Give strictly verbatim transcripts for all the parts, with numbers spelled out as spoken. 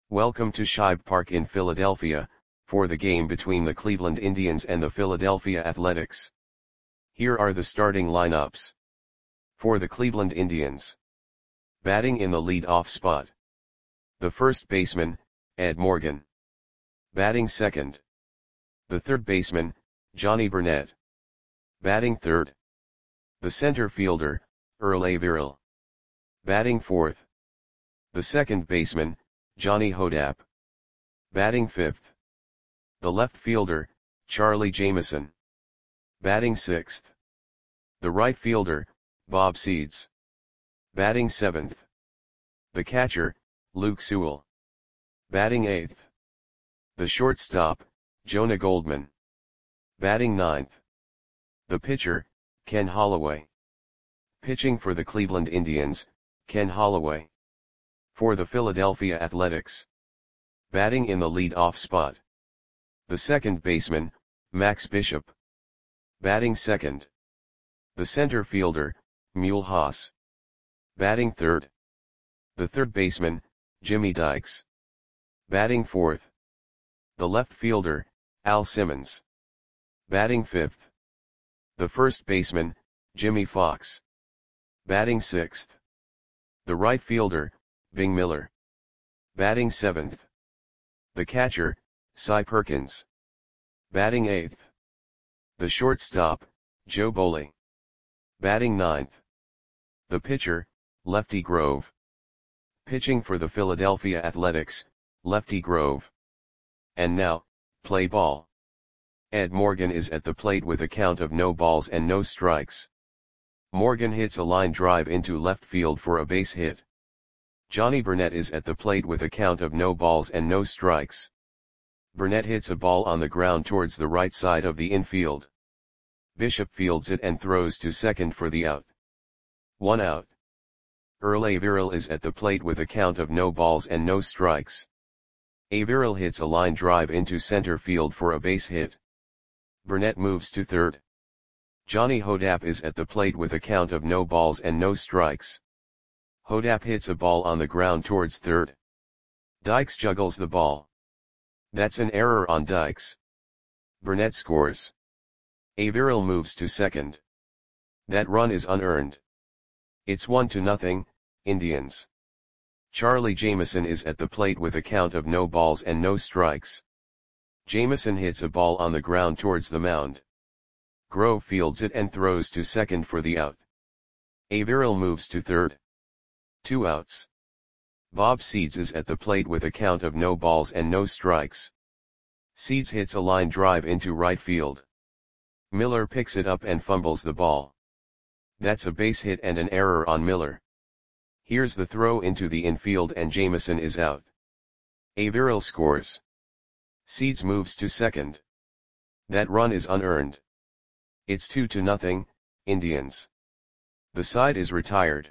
Welcome to Shibe Park in Philadelphia, for the game between the Cleveland Indians and the Philadelphia Athletics. Here are the starting lineups. For the Cleveland Indians. Batting in the lead-off spot. The first baseman, Ed Morgan. Batting second. The third baseman, Johnny Burnett. Batting third. The center fielder, Earl Averill. Batting fourth. The second baseman, Johnny Hodapp. Batting fifth. The left fielder, Charlie Jameson. Batting sixth. The right fielder, Bob Seeds. Batting seventh. The catcher, Luke Sewell. Batting eighth. The shortstop, Jonah Goldman. Batting ninth. The pitcher, Ken Holloway. Pitching for the Cleveland Indians, Ken Holloway. For the Philadelphia Athletics. Batting in the lead-off spot. The second baseman, Max Bishop. Batting second. The center fielder, Mule Haas. Batting third. The third baseman, Jimmy Dykes. Batting fourth. The left fielder, Al Simmons. Batting fifth. The first baseman, Jimmy Fox. Batting sixth. The right fielder, Bing Miller. Batting seventh. The catcher, Cy Perkins. Batting eighth. The shortstop, Joe Boley. Batting ninth. The pitcher, Lefty Grove. Pitching for the Philadelphia Athletics, Lefty Grove. And now, play ball. Ed Morgan is at the plate with a count of no balls and no strikes. Morgan hits a line drive into left field for a base hit. Johnny Burnett is at the plate with a count of no balls and no strikes. Burnett hits a ball on the ground towards the right side of the infield. Bishop fields it and throws to second for the out. One out. Earl Averill is at the plate with a count of no balls and no strikes. Averill hits a line drive into center field for a base hit. Burnett moves to third. Johnny Hodapp is at the plate with a count of no balls and no strikes. Hodapp hits a ball on the ground towards third. Dykes juggles the ball. That's an error on Dykes. Burnett scores. Averill moves to second. That run is unearned. It's one to nothing, Indians. Charlie Jameson is at the plate with a count of no balls and no strikes. Jameson hits a ball on the ground towards the mound. Grove fields it and throws to second for the out. Averill moves to third. Two outs. Bob Seeds is at the plate with a count of no balls and no strikes. Seeds hits a line drive into right field. Miller picks it up and fumbles the ball. That's a base hit and an error on Miller. Here's the throw into the infield and Jameson is out. Averill scores. Seeds moves to second. That run is unearned. It's two to nothing, Indians. The side is retired.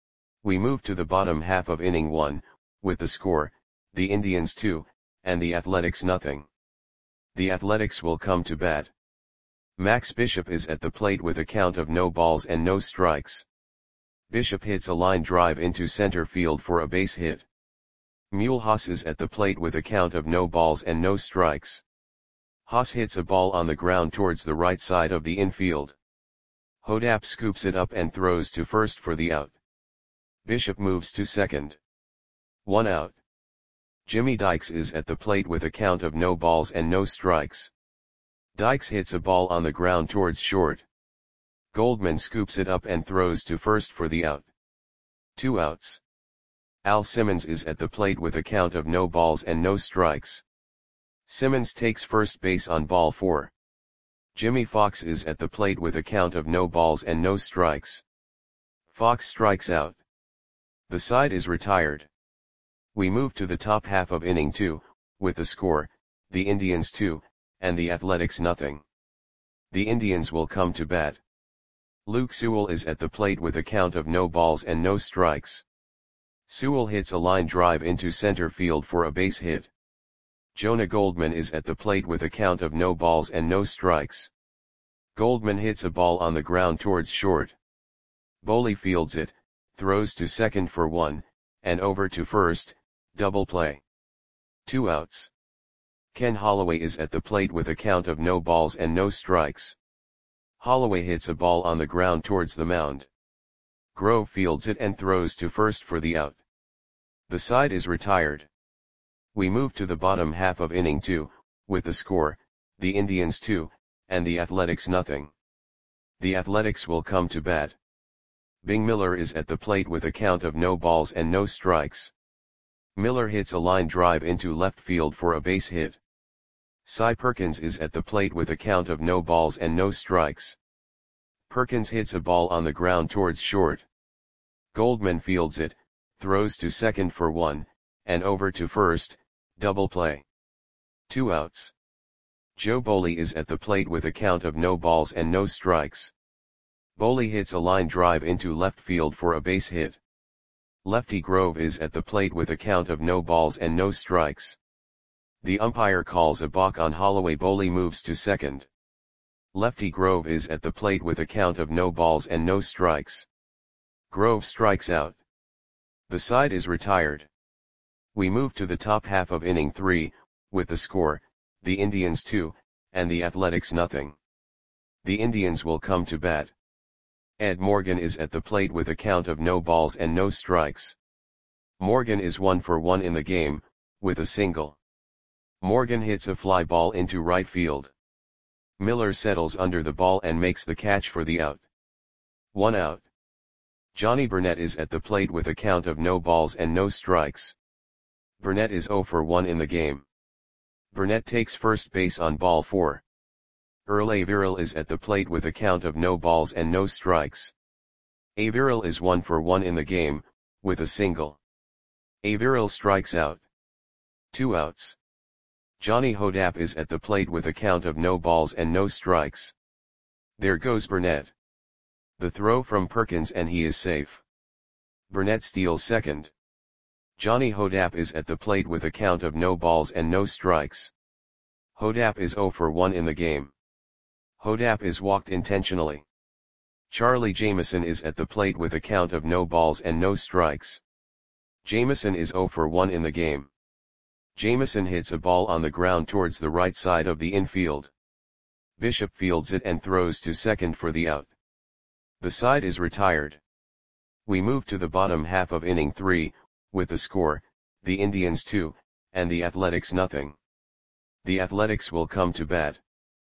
We move to the bottom half of inning one, with the score, the Indians two, and the Athletics nothing. The Athletics will come to bat. Max Bishop is at the plate with a count of no balls and no strikes. Bishop hits a line drive into center field for a base hit. Mule Haas is at the plate with a count of no balls and no strikes. Haas hits a ball on the ground towards the right side of the infield. Hodapp scoops it up and throws to first for the out. Bishop moves to second. One out. Jimmy Dykes is at the plate with a count of no balls and no strikes. Dykes hits a ball on the ground towards short. Goldman scoops it up and throws to first for the out. Two outs. Al Simmons is at the plate with a count of no balls and no strikes. Simmons takes first base on ball four. Jimmy Fox is at the plate with a count of no balls and no strikes. Fox strikes out. The side is retired. We move to the top half of inning two, with the score, the Indians two, and the Athletics nothing. The Indians will come to bat. Luke Sewell is at the plate with a count of no balls and no strikes. Sewell hits a line drive into center field for a base hit. Jonah Goldman is at the plate with a count of no balls and no strikes. Goldman hits a ball on the ground towards short. Boley fields it, throws to second for one, and over to first, double play. Two outs. Ken Holloway is at the plate with a count of no balls and no strikes. Holloway hits a ball on the ground towards the mound. Grove fields it and throws to first for the out. The side is retired. We move to the bottom half of inning two, with the score, the Indians two, and the Athletics nothing. The Athletics will come to bat. Bing Miller is at the plate with a count of no balls and no strikes. Miller hits a line drive into left field for a base hit. Cy Perkins is at the plate with a count of no balls and no strikes. Perkins hits a ball on the ground towards short. Goldman fields it, throws to second for one, and over to first, double play. Two outs. Joe Boley is at the plate with a count of no balls and no strikes. Boley hits a line drive into left field for a base hit. Lefty Grove is at the plate with a count of no balls and no strikes. The umpire calls a balk on Holloway. Boley moves to second. Lefty Grove is at the plate with a count of no balls and no strikes. Grove strikes out. The side is retired. We move to the top half of inning three, with the score, the Indians two, and the Athletics nothing. The Indians will come to bat. Ed Morgan is at the plate with a count of no balls and no strikes. Morgan is one for one in the game, with a single. Morgan hits a fly ball into right field. Miller settles under the ball and makes the catch for the out. One out. Johnny Burnett is at the plate with a count of no balls and no strikes. Burnett is zero for one in the game. Burnett takes first base on ball four. Earl Averill is at the plate with a count of no balls and no strikes. Averill is one for one in the game, with a single. Averill strikes out. Two outs. Johnny Hodapp is at the plate with a count of no balls and no strikes. There goes Burnett. The throw from Perkins and he is safe. Burnett steals second. Johnny Hodapp is at the plate with a count of no balls and no strikes. Hodapp is zero for one in the game. Hodapp is walked intentionally. Charlie Jameson is at the plate with a count of no balls and no strikes. Jameson is zero for one in the game. Jameson hits a ball on the ground towards the right side of the infield. Bishop fields it and throws to second for the out. The side is retired. We move to the bottom half of inning three, with the score, the Indians two, and the Athletics nothing. The Athletics will come to bat.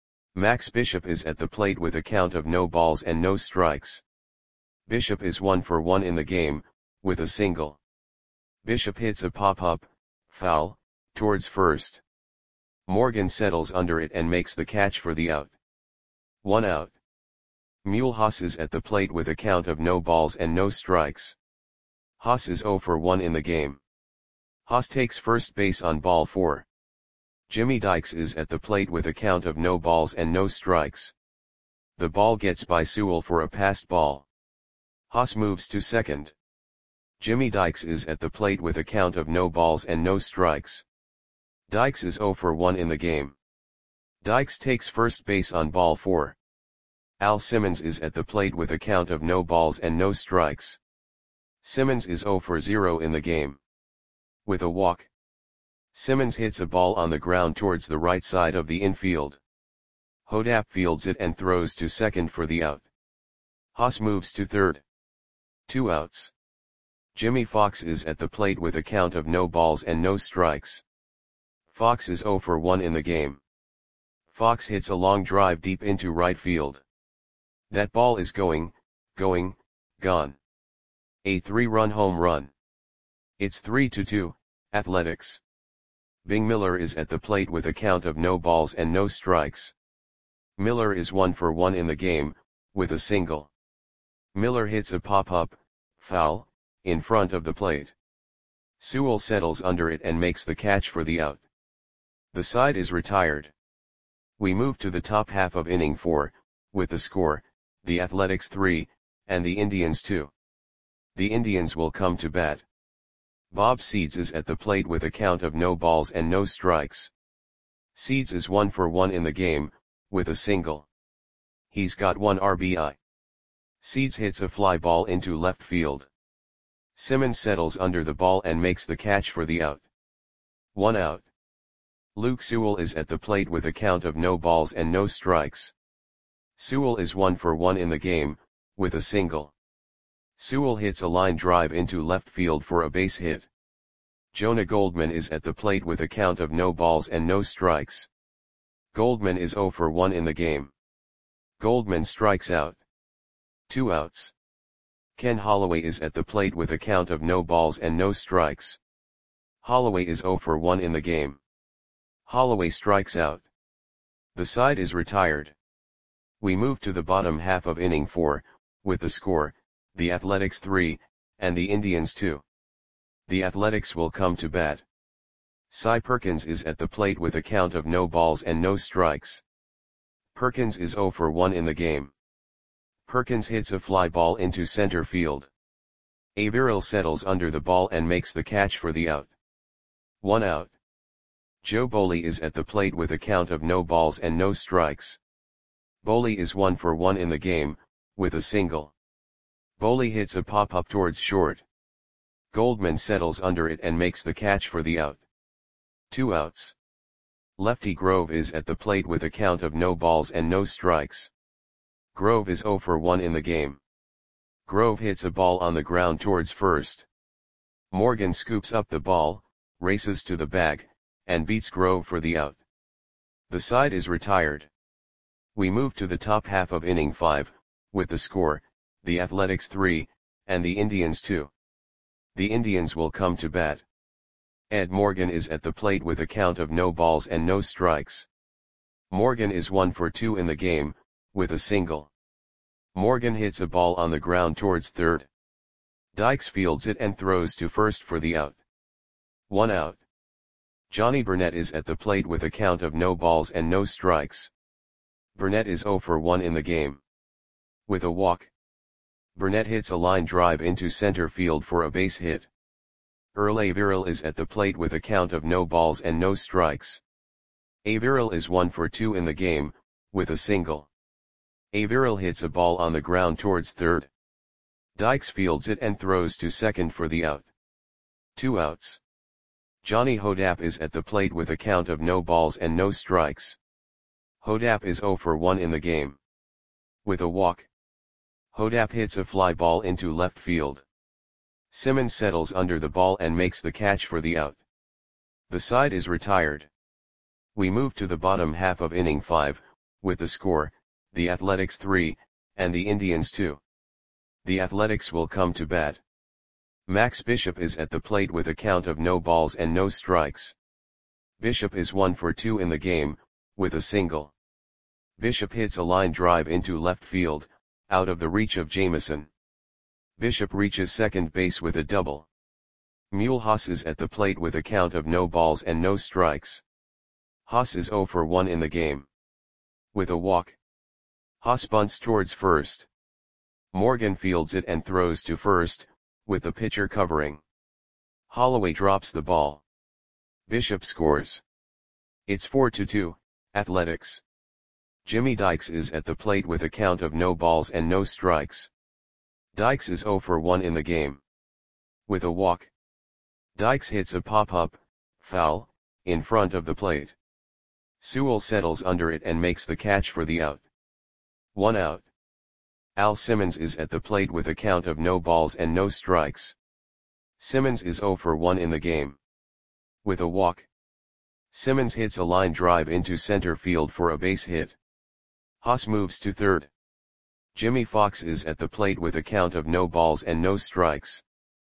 Max Bishop is at the plate with a count of no balls and no strikes. Bishop is one for one in the game, with a single. Bishop hits a pop-up, foul, towards first. Morgan settles under it and makes the catch for the out. One out. Mule Haas is at the plate with a count of no balls and no strikes. Haas is zero for one in the game. Haas takes first base on ball four. Jimmy Dykes is at the plate with a count of no balls and no strikes. The ball gets by Sewell for a passed ball. Haas moves to second. Jimmy Dykes is at the plate with a count of no balls and no strikes. Dykes is zero for one in the game. Dykes takes first base on ball four. Al Simmons is at the plate with a count of no balls and no strikes. Simmons is zero for zero in the game. With a walk. Simmons hits a ball on the ground towards the right side of the infield. Hodapp fields it and throws to second for the out. Haas moves to third. Two outs. Jimmy Fox is at the plate with a count of no balls and no strikes. Fox is zero for one in the game. Fox hits a long drive deep into right field. That ball is going, going, gone. A three-run home run. It's three to two, Athletics. Bing Miller is at the plate with a count of no balls and no strikes. Miller is one for one in the game, with a single. Miller hits a pop-up, foul, in front of the plate. Sewell settles under it and makes the catch for the out. The side is retired. We move to the top half of inning four, with the score, the Athletics three, and the Indians two. The Indians will come to bat. Bob Seeds is at the plate with a count of no balls and no strikes. Seeds is one for one in the game, with a single. He's got one R B I. Seeds hits a fly ball into left field. Simmons settles under the ball and makes the catch for the out. One out. Luke Sewell is at the plate with a count of no balls and no strikes. Sewell is one for one in the game, with a single. Sewell hits a line drive into left field for a base hit. Jonah Goldman is at the plate with a count of no balls and no strikes. Goldman is zero for one in the game. Goldman strikes out. Two outs. Ken Holloway is at the plate with a count of no balls and no strikes. Holloway is zero for one in the game. Holloway strikes out. The side is retired. We move to the bottom half of inning four, with the score, the Athletics three, and the Indians two. The Athletics will come to bat. Cy Perkins is at the plate with a count of no balls and no strikes. Perkins is zero for one in the game. Perkins hits a fly ball into center field. Averill settles under the ball and makes the catch for the out. One out. Joe Boley is at the plate with a count of no balls and no strikes. Boley is one for one in the game, with a single. Boley hits a pop-up towards short. Goldman settles under it and makes the catch for the out. Two outs. Lefty Grove is at the plate with a count of no balls and no strikes. Grove is zero for one in the game. Grove hits a ball on the ground towards first. Morgan scoops up the ball, races to the bag, and beats Grove for the out. The side is retired. We move to the top half of inning five, with the score, the Athletics three, and the Indians two. The Indians will come to bat. Ed Morgan is at the plate with a count of no balls and no strikes. Morgan is one for two in the game, with a single. Morgan hits a ball on the ground towards third. Dykes fields it and throws to first for the out. One out. Johnny Burnett is at the plate with a count of no balls and no strikes. Burnett is zero for one in the game. With a walk. Burnett hits a line drive into center field for a base hit. Earl Averill is at the plate with a count of no balls and no strikes. Averill is one for two in the game, with a single. Averill hits a ball on the ground towards third. Dykes fields it and throws to second for the out. Two outs. Johnny Hodapp is at the plate with a count of no balls and no strikes. Hodapp is zero for one in the game. With a walk. Hodapp hits a fly ball into left field. Simmons settles under the ball and makes the catch for the out. The side is retired. We move to the bottom half of inning five, with the score, the Athletics three, and the Indians two. The Athletics will come to bat. Max Bishop is at the plate with a count of no balls and no strikes. Bishop is one for two in the game, with a single. Bishop hits a line drive into left field, out of the reach of Jameson. Bishop reaches second base with a double. Mule Haas is at the plate with a count of no balls and no strikes. Haas is zero for one in the game. With a walk. Haas bunts towards first. Morgan fields it and throws to first, with the pitcher covering. Holloway drops the ball. Bishop scores. It's four to two, Athletics. Jimmy Dykes is at the plate with a count of no balls and no strikes. Dykes is zero for one in the game. With a walk. Dykes hits a pop-up, foul, in front of the plate. Sewell settles under it and makes the catch for the out. One out. Al Simmons is at the plate with a count of no balls and no strikes. Simmons is zero for one in the game. With a walk. Simmons hits a line drive into center field for a base hit. Haas moves to third. Jimmy Fox is at the plate with a count of no balls and no strikes.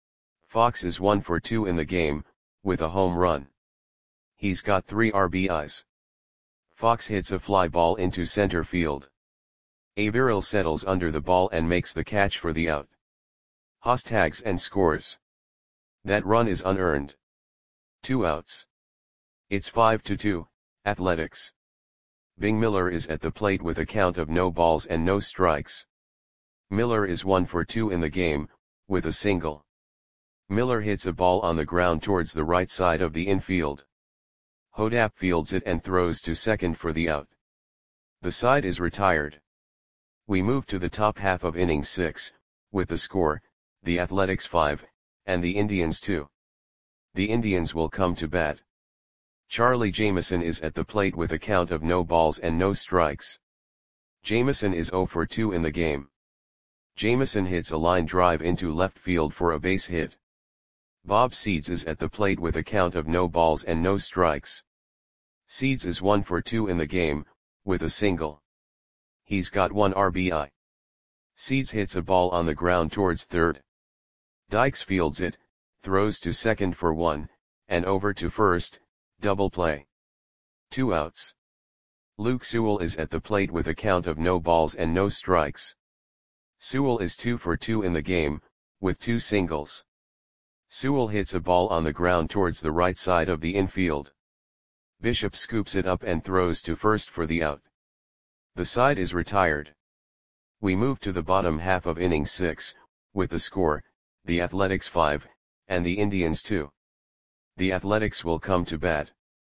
Fox is one for two in the game, with a home run. He's got three R B Is. Fox hits a fly ball into center field. Averill settles under the ball and makes the catch for the out. Haas tags and scores. That run is unearned. Two outs. It's five to two, Athletics. Bing Miller is at the plate with a count of no balls and no strikes. Miller is one for two in the game, with a single. Miller hits a ball on the ground towards the right side of the infield. Hodapp fields it and throws to second for the out. The side is retired. We move to the top half of inning six, with the score, the Athletics five, and the Indians two. The Indians will come to bat. Charlie Jamieson is at the plate with a count of no balls and no strikes. Jamieson is zero for two in the game. Jamieson hits a line drive into left field for a base hit. Bob Seeds is at the plate with a count of no balls and no strikes. Seeds is one for two in the game, with a single. He's got one R B I. Seeds hits a ball on the ground towards third. Dykes fields it, throws to second for one, and over to first, double play. Two outs. Luke Sewell is at the plate with a count of no balls and no strikes. Sewell is two for two in the game, with two singles. Sewell hits a ball on the ground towards the right side of the infield. Bishop scoops it up and throws to first for the out. The side is retired. We move to the bottom half of inning six, with the score, the Athletics five, and the Indians two. The Athletics will come to bat.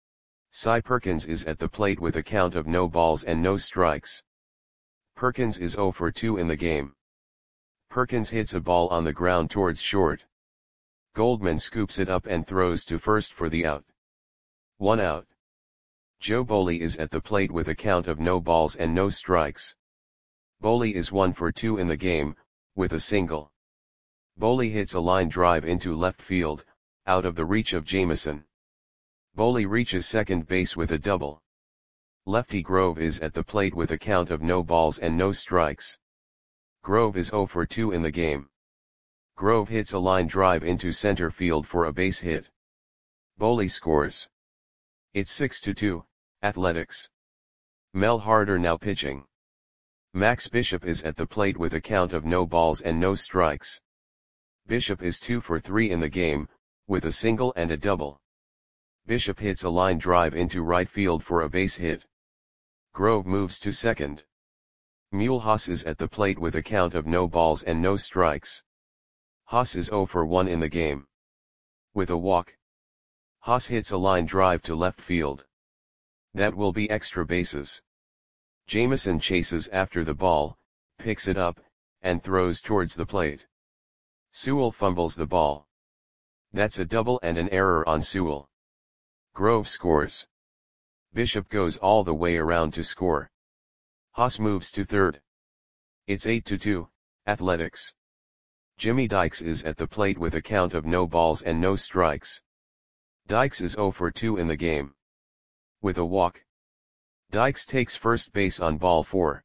Cy Perkins is at the plate with a count of no balls and no strikes. Perkins is zero for two in the game. Perkins hits a ball on the ground towards short. Goldman scoops it up and throws to first for the out. One out. Joe Boley is at the plate with a count of no balls and no strikes. Boley is one for two in the game, with a single. Boley hits a line drive into left field, out of the reach of Jamieson. Boley reaches second base with a double. Lefty Grove is at the plate with a count of no balls and no strikes. Grove is zero for two in the game. Grove hits a line drive into center field for a base hit. Boley scores. It's six to two, Athletics. Mel Harder now pitching. Max Bishop is at the plate with a count of no balls and no strikes. Bishop is two for three in the game, with a single and a double. Bishop hits a line drive into right field for a base hit. Grove moves to second. Mulhouse is at the plate with a count of no balls and no strikes. Haas is zero for one in the game. With a walk. Haas hits a line drive to left field. That will be extra bases. Jamieson chases after the ball, picks it up, and throws towards the plate. Sewell fumbles the ball. That's a double and an error on Sewell. Grove scores. Bishop goes all the way around to score. Haas moves to third. It's eight to two, Athletics. Jimmy Dykes is at the plate with a count of no balls and no strikes. Dykes is zero for two in the game. With a walk. Dykes takes first base on ball four.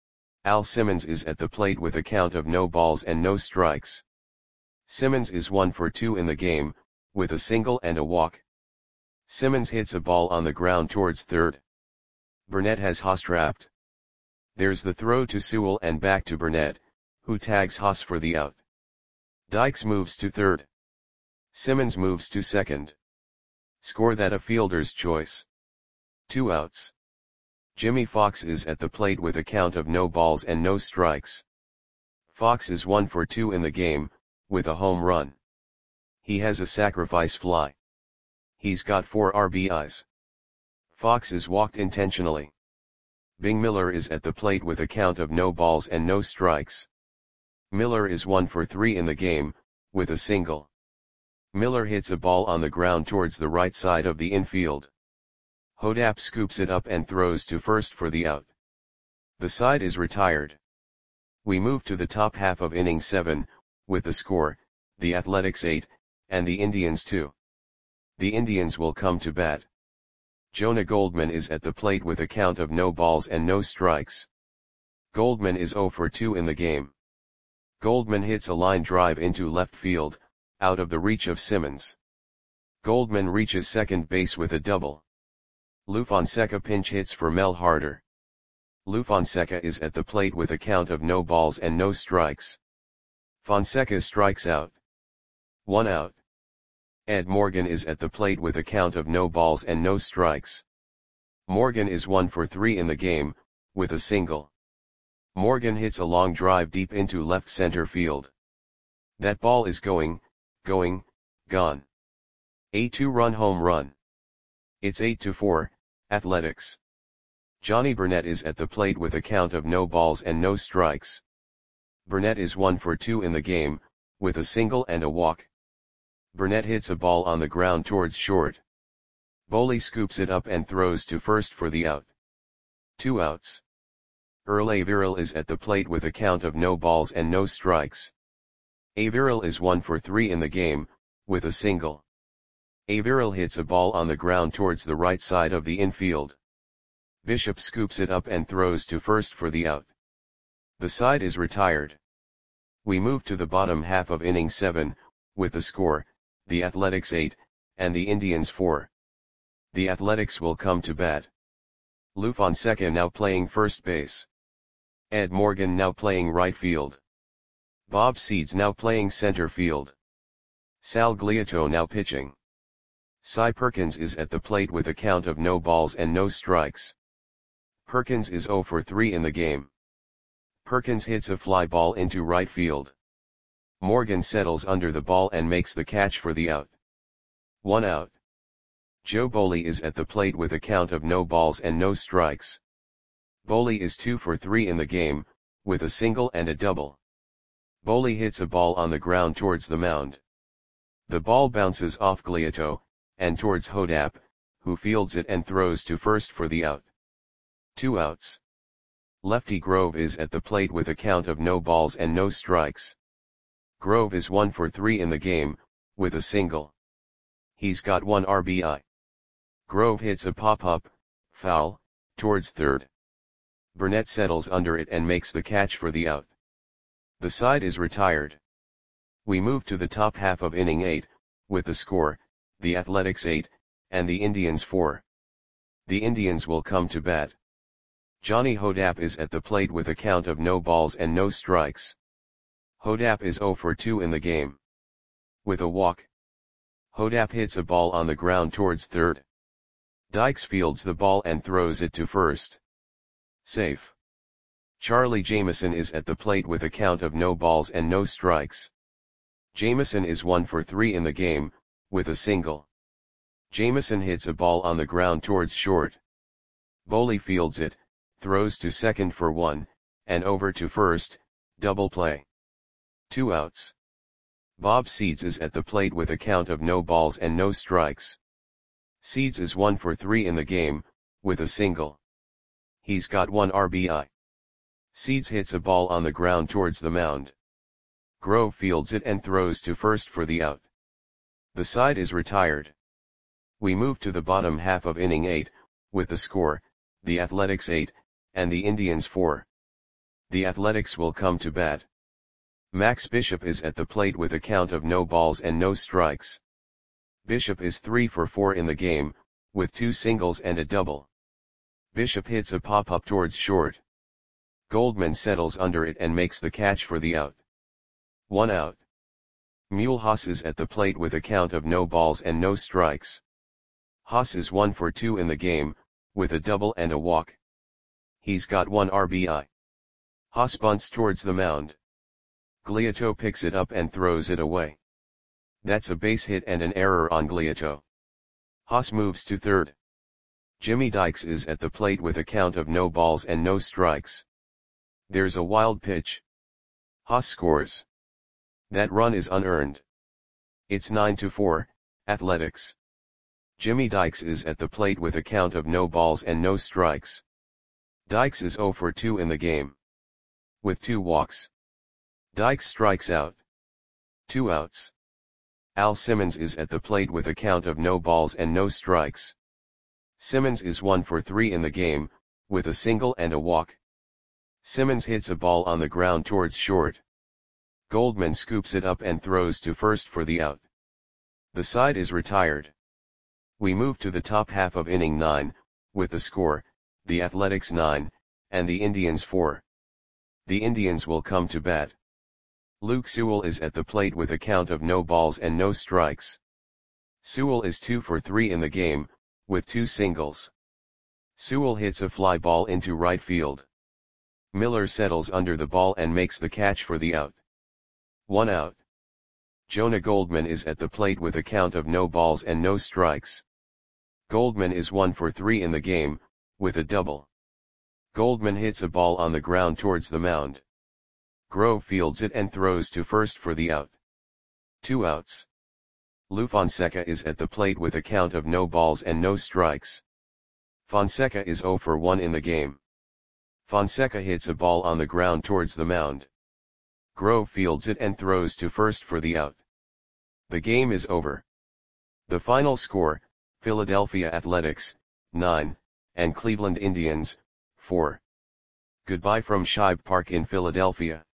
Al Simmons is at the plate with a count of no balls and no strikes. Simmons is one for two in the game, with a single and a walk. Simmons hits a ball on the ground towards third. Burnett has Haas trapped. There's the throw to Sewell and back to Burnett, who tags Haas for the out. Dykes moves to third. Simmons moves to second. Score that a fielder's choice. Two outs. Jimmy Fox is at the plate with a count of no balls and no strikes. Fox is one for two in the game, with a home run. He has a sacrifice fly. He's got four R B Is. Fox is walked intentionally. Bing Miller is at the plate with a count of no balls and no strikes. Miller is one for three in the game, with a single. Miller hits a ball on the ground towards the right side of the infield. Hodap scoops it up and throws to first for the out. The side is retired. We move to the top half of inning seven, with the score, the Athletics eight, and the Indians two. The Indians will come to bat. Jonah Goldman is at the plate with a count of no balls and no strikes. Goldman is zero for two in the game. Goldman hits a line drive into left field, out of the reach of Simmons. Goldman reaches second base with a double. Lou Fonseca pinch hits for Mel Harder. Lou Fonseca is at the plate with a count of no balls and no strikes. Fonseca strikes out. One out. Ed Morgan is at the plate with a count of no balls and no strikes. Morgan is one for three in the game, with a single. Morgan hits a long drive deep into left center field. That ball is going, going, gone. A two-run home run. It's eight to four, Athletics. Johnny Burnett is at the plate with a count of no balls and no strikes. Burnett is one for two in the game, with a single and a walk. Burnett hits a ball on the ground towards short. Boley scoops it up and throws to first for the out. Two outs. Earl Averill is at the plate with a count of no balls and no strikes. Averill is one for three in the game, with a single. Averill hits a ball on the ground towards the right side of the infield. Bishop scoops it up and throws to first for the out. The side is retired. We move to the bottom half of inning seven, with the score, the Athletics eight, and the Indians four. The Athletics will come to bat. Lou Fonseca now playing first base. Ed Morgan now playing right field. Bob Seeds now playing center field. Sal Gliato now pitching. Cy Perkins is at the plate with a count of no balls and no strikes. Perkins is zero for three in the game. Perkins hits a fly ball into right field. Morgan settles under the ball and makes the catch for the out. One out. Joe Boley is at the plate with a count of no balls and no strikes. Boley is two for three in the game, with a single and a double. Boley hits a ball on the ground towards the mound. The ball bounces off Gliato, and towards Hodap, who fields it and throws to first for the out. Two outs. Lefty Grove is at the plate with a count of no balls and no strikes. Grove is one for three in the game, with a single. He's got one R B I. Grove hits a pop-up, foul, towards third. Burnett settles under it and makes the catch for the out. The side is retired. We move to the top half of inning eight, with the score, the Athletics eight, and the Indians four. The Indians will come to bat. Johnny Hodap is at the plate with a count of no balls and no strikes. Hodap is zero for two in the game. With a walk. Hodap hits a ball on the ground towards third. Dykes fields the ball and throws it to first. Safe. Charlie Jameson is at the plate with a count of no balls and no strikes. Jameson is one for three in the game, with a single. Jameson hits a ball on the ground towards short. Boley fields it, throws to second for one, and over to first, double play. Two outs. Bob Seeds is at the plate with a count of no balls and no strikes. Seeds is one for three in the game, with a single. He's got one R B I. Seeds hits a ball on the ground towards the mound. Grove fields it and throws to first for the out. The side is retired. We move to the bottom half of inning eight, with the score, the Athletics eight, and the Indians four. The Athletics will come to bat. Max Bishop is at the plate with a count of no balls and no strikes. Bishop is three for four in the game, with two singles and a double. Bishop hits a pop-up towards short. Goldman settles under it and makes the catch for the out. One out. Mule Haas is at the plate with a count of no balls and no strikes. Haas is one for two in the game, with a double and a walk. He's got one R B I. Haas bunts towards the mound. Gliato picks it up and throws it away. That's a base hit and an error on Gliato. Haas moves to third. Jimmy Dykes is at the plate with a count of no balls and no strikes. There's a wild pitch. Haas scores. That run is unearned. It's nine to four, Athletics. Jimmy Dykes is at the plate with a count of no balls and no strikes. Dykes is zero for two in the game. With two walks. Dykes strikes out. Two outs. Al Simmons is at the plate with a count of no balls and no strikes. Simmons is one for three in the game, with a single and a walk. Simmons hits a ball on the ground towards short. Goldman scoops it up and throws to first for the out. The side is retired. We move to the top half of inning nine, with the score, the Athletics nine, and the Indians four. The Indians will come to bat. Luke Sewell is at the plate with a count of no balls and no strikes. Sewell is two for three in the game, with two singles. Sewell hits a fly ball into right field. Miller settles under the ball and makes the catch for the out. One out. Jonah Goldman is at the plate with a count of no balls and no strikes. Goldman is one for three in the game, with a double. Goldman hits a ball on the ground towards the mound. Grove fields it and throws to first for the out. Two outs. Lou Fonseca is at the plate with a count of no balls and no strikes. Fonseca is zero for one in the game. Fonseca hits a ball on the ground towards the mound. Grove fields it and throws to first for the out. The game is over. The final score, Philadelphia Athletics, nine, and Cleveland Indians, four. Goodbye from Shibe Park in Philadelphia.